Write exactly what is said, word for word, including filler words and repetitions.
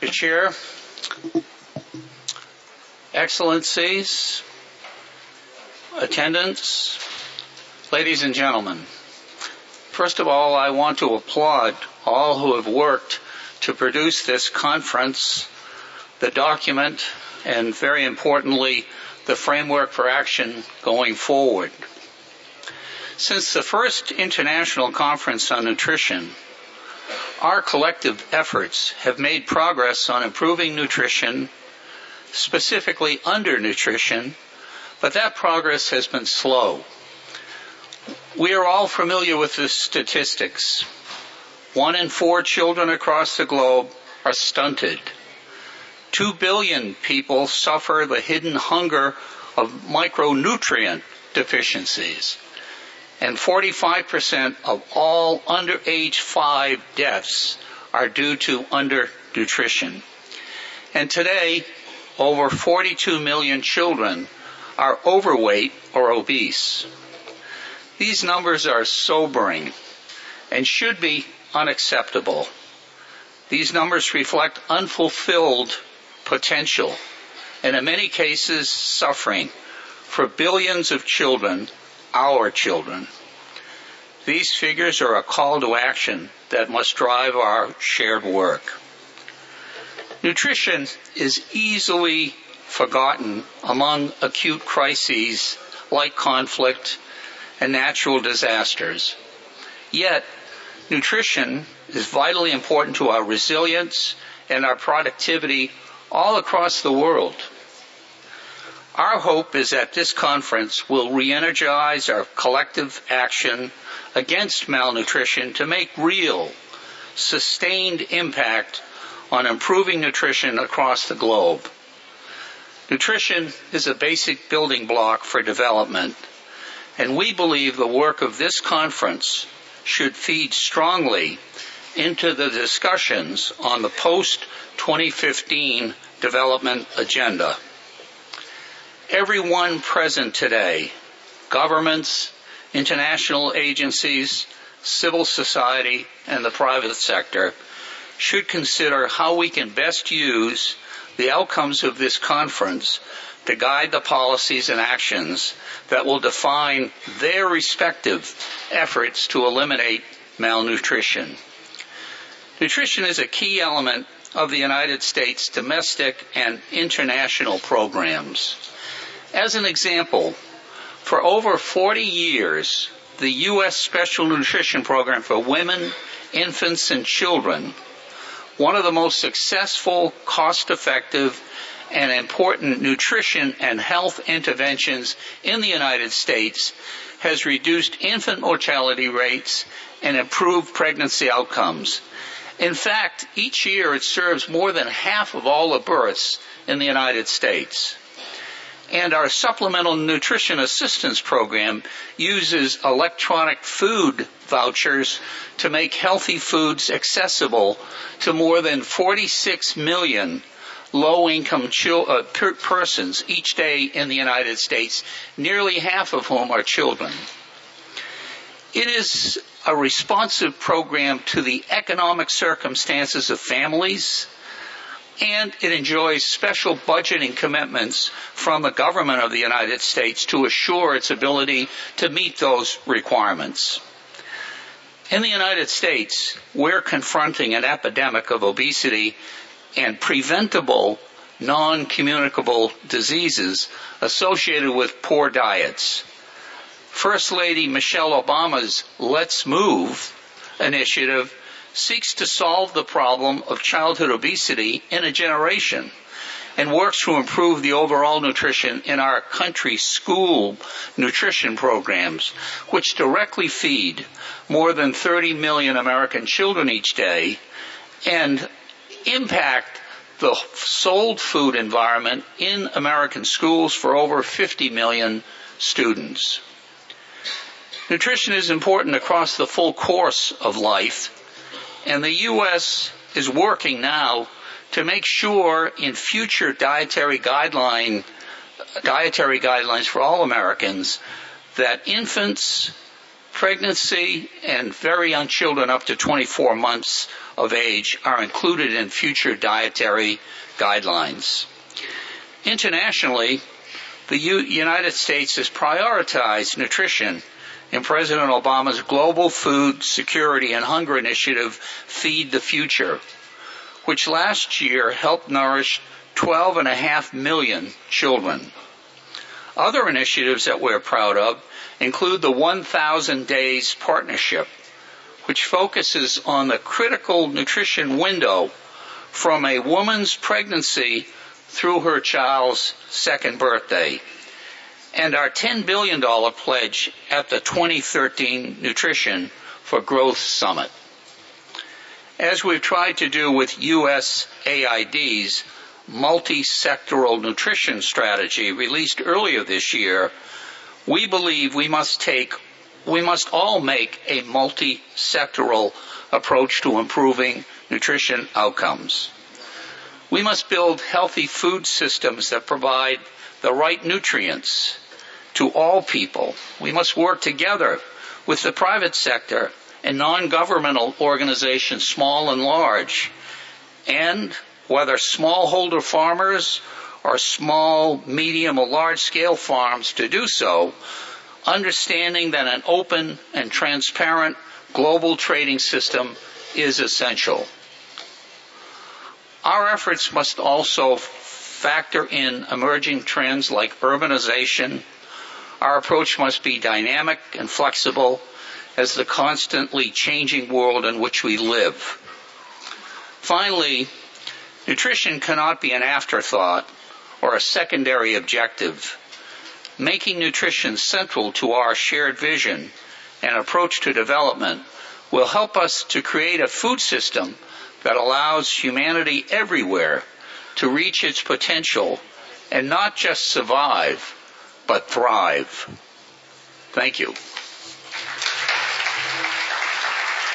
Mister Chair, Excellencies, attendants, ladies and gentlemen. First of all, I want to applaud all who have worked to produce this conference, the document, and very importantly, the framework for action going forward. Since the first International Conference on Nutrition, our collective efforts have made progress on improving nutrition, specifically undernutrition, but that progress has been slow. We are all familiar with the statistics. One in four children across the globe are stunted. Two billion people suffer the hidden hunger of micronutrient deficiencies. And forty-five percent of all under age five deaths are due to undernutrition. And today, over forty-two million children are overweight or obese. These numbers are sobering and should be unacceptable. These numbers reflect unfulfilled potential and in many cases suffering for billions of children, our children. These figures are a call to action that must drive our shared work. Nutrition is easily forgotten among acute crises like conflict and natural disasters. Yet, nutrition is vitally important to our resilience and our productivity all across the world. Our hope is that this conference will re-energize our collective action against malnutrition to make real, sustained impact on improving nutrition across the globe. Nutrition is a basic building block for development, and we believe the work of this conference should feed strongly into the discussions on the post twenty fifteen development agenda. Everyone present today, governments, international agencies, civil society, and the private sector, should consider how we can best use the outcomes of this conference to guide the policies and actions that will define their respective efforts to eliminate malnutrition. Nutrition is a key element of the United States domestic and international programs. As an example, for over forty years, the U S Special Nutrition Program for Women, Infants, and Children, one of the most successful, cost-effective, and important nutrition and health interventions in the United States, has reduced infant mortality rates and improved pregnancy outcomes. In fact, each year it serves more than half of all the births in the United States. And our Supplemental Nutrition Assistance Program uses electronic food vouchers to make healthy foods accessible to more than forty-six million low-income chil- uh, per- persons each day in the United States, nearly half of whom are children. It is a responsive program to the economic circumstances of families, and it enjoys special budgeting commitments from the government of the United States to assure its ability to meet those requirements. In the United States, we're confronting an epidemic of obesity and preventable non-communicable diseases associated with poor diets. First Lady Michelle Obama's Let's Move initiative seeks to solve the problem of childhood obesity in a generation and works to improve the overall nutrition in our country's school nutrition programs, which directly feed more than thirty million American children each day and impact the sold food environment in American schools for over fifty million students. Nutrition is important across the full course of life, and the U S is working now to make sure in future dietary guideline, dietary guidelines for all Americans that infants, pregnancy, and very young children up to twenty-four months of age are included in future dietary guidelines. Internationally, the U- United States has prioritized nutrition in President Obama's Global Food Security and Hunger Initiative, Feed the Future, which last year helped nourish twelve and a half million children. Other initiatives that we're proud of include the one thousand Days Partnership, which focuses on the critical nutrition window from a woman's pregnancy through her child's second birthday, and our ten billion dollars pledge at the twenty thirteen Nutrition for Growth Summit. As we've tried to do with U S A I D's multi-sectoral nutrition strategy released earlier this year, we believe we must take, we must all make a multi-sectoral approach to improving nutrition outcomes. We must build healthy food systems that provide the right nutrients to all people. We must work together with the private sector and non-governmental organizations, small and large, and whether smallholder farmers or small, medium, or large-scale farms to do so, understanding that an open and transparent global trading system is essential. Our efforts must also factor in emerging trends like urbanization. Our approach must be dynamic and flexible as the constantly changing world in which we live. Finally, nutrition cannot be an afterthought or a secondary objective. Making nutrition central to our shared vision and approach to development will help us to create a food system that allows humanity everywhere to reach its potential and not just survive, but thrive. Thank you.